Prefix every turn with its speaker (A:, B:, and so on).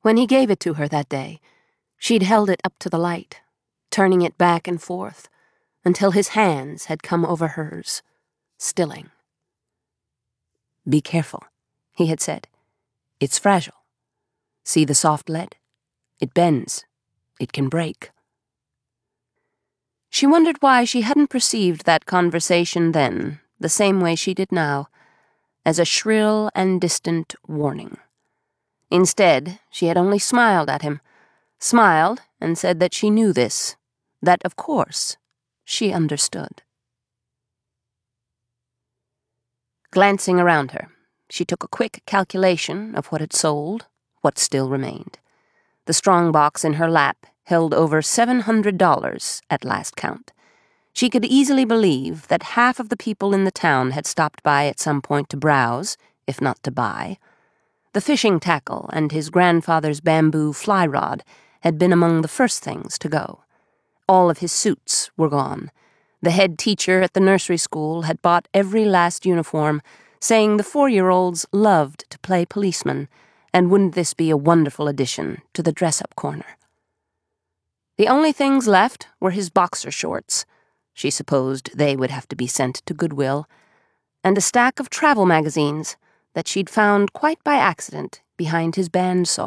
A: When he gave it to her that day, she'd held it up to the light, turning it back and forth, until his hands had come over hers, stilling. "Be careful," he had said. "It's fragile. See the soft lead? It bends. It can break." She wondered why she hadn't perceived that conversation then, the same way she did now, as a shrill and distant warning. Instead, she had only smiled at him, smiled and said that she knew this, that, of course, she understood. Glancing around her, she took a quick calculation of what had sold, what still remained. The strong box in her lap held over $700 at last count. She could easily believe that half of the people in the town had stopped by at some point to browse, if not to buy. The fishing tackle and his grandfather's bamboo fly rod had been among the first things to go. All of his suits were gone. The head teacher at the nursery school had bought every last uniform, saying the 4-year-olds loved to play policeman, and wouldn't this be a wonderful addition to the dress-up corner? The only things left were his boxer shorts. She supposed they would have to be sent to Goodwill, and a stack of travel magazines that she'd found quite by accident behind his bandsaw.